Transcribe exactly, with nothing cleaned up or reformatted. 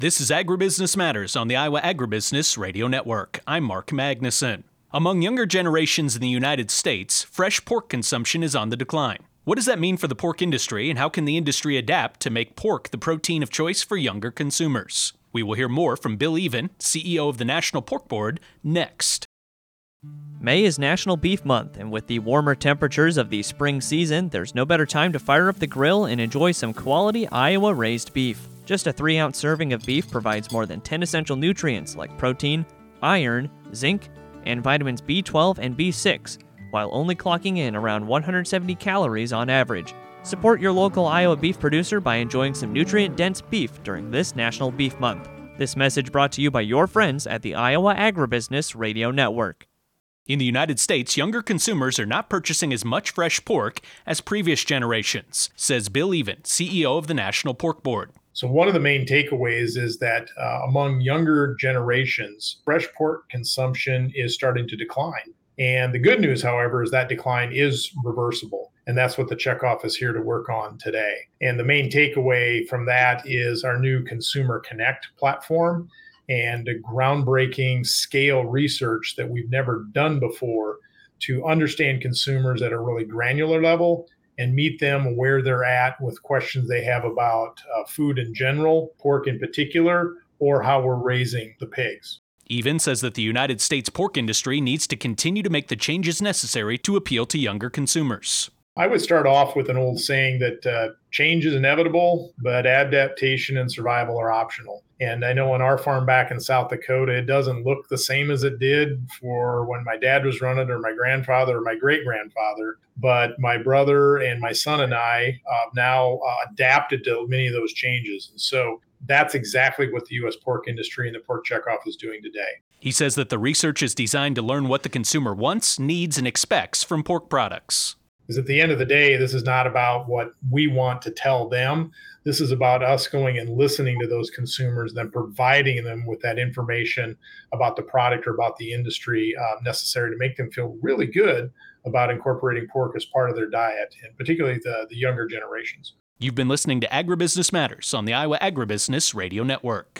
This is Agribusiness Matters on the Iowa Agribusiness Radio Network. I'm Mark Magnuson. Among younger generations in the United States, fresh pork consumption is on the decline. What does that mean for the pork industry, and how can the industry adapt to make pork the protein of choice for younger consumers? We will hear more from Bill Even, C E O of the National Pork Board, next. May is National Beef Month, and with the warmer temperatures of the spring season, there's no better time to fire up the grill and enjoy some quality Iowa-raised beef. Just a three ounce serving of beef provides more than ten essential nutrients like protein, iron, zinc, and vitamins B twelve and B six, while only clocking in around one hundred seventy calories on average. Support your local Iowa beef producer by enjoying some nutrient-dense beef during this National Beef Month. This message brought to you by your friends at the Iowa Agribusiness Radio Network. In the United States, younger consumers are not purchasing as much fresh pork as previous generations, says Bill Even, C E O of the National Pork Board. So one of the main takeaways is that uh, among younger generations, fresh pork consumption is starting to decline. And the good news, however, is that decline is reversible. And that's what the checkoff is here to work on today. And the main takeaway from that is our new Consumer Connect platform and a groundbreaking scale research that we've never done before to understand consumers at a really granular level and meet them where they're at with questions they have about uh, food in general, pork in particular, or how we're raising the pigs. Even says that the United States pork industry needs to continue to make the changes necessary to appeal to younger consumers. I would start off with an old saying that uh, change is inevitable, but adaptation and survival are optional. And I know on our farm back in South Dakota, it doesn't look the same as it did for when my dad was running or my grandfather or my great-grandfather. But my brother and my son and I uh, now uh, adapted to many of those changes. And so that's exactly what the U S pork industry and the pork checkoff is doing today. He says that the research is designed to learn what the consumer wants, needs, and expects from pork products. Because at the end of the day, this is not about what we want to tell them. This is about us going and listening to those consumers, then providing them with that information about the product or about the industry uh, necessary to make them feel really good about incorporating pork as part of their diet, and particularly the, the younger generations. You've been listening to Agribusiness Matters on the Iowa Agribusiness Radio Network.